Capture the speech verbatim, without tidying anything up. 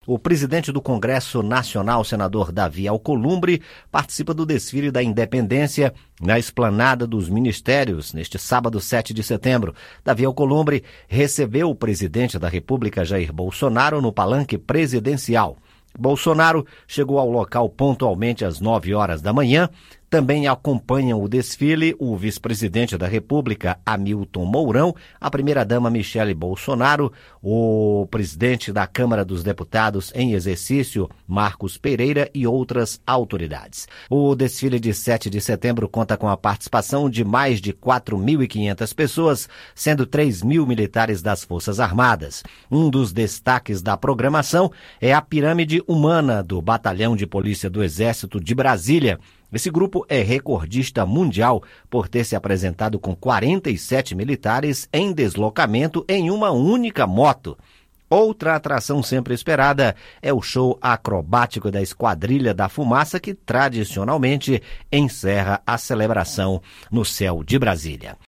O presidente do Congresso Nacional, senador Davi Alcolumbre, participa do desfile da Independência na Esplanada dos Ministérios, neste sábado, sete de setembro. Davi Alcolumbre recebeu o presidente da República, Jair Bolsonaro, no palanque presidencial. Bolsonaro chegou ao local pontualmente às nove horas da manhã. Também acompanham o desfile o vice-presidente da República, Hamilton Mourão, a primeira-dama Michele Bolsonaro, o presidente da Câmara dos Deputados em exercício, Marcos Pereira, e outras autoridades. O desfile de sete de setembro conta com a participação de mais de quatro mil e quinhentas pessoas, sendo três mil militares das Forças Armadas. Um dos destaques da programação é a pirâmide humana do Batalhão de Polícia do Exército de Brasília. Esse grupo é recordista mundial por ter se apresentado com quarenta e sete militares em deslocamento em uma única moto. Outra atração sempre esperada é o show acrobático da Esquadrilha da Fumaça, que tradicionalmente encerra a celebração no céu de Brasília.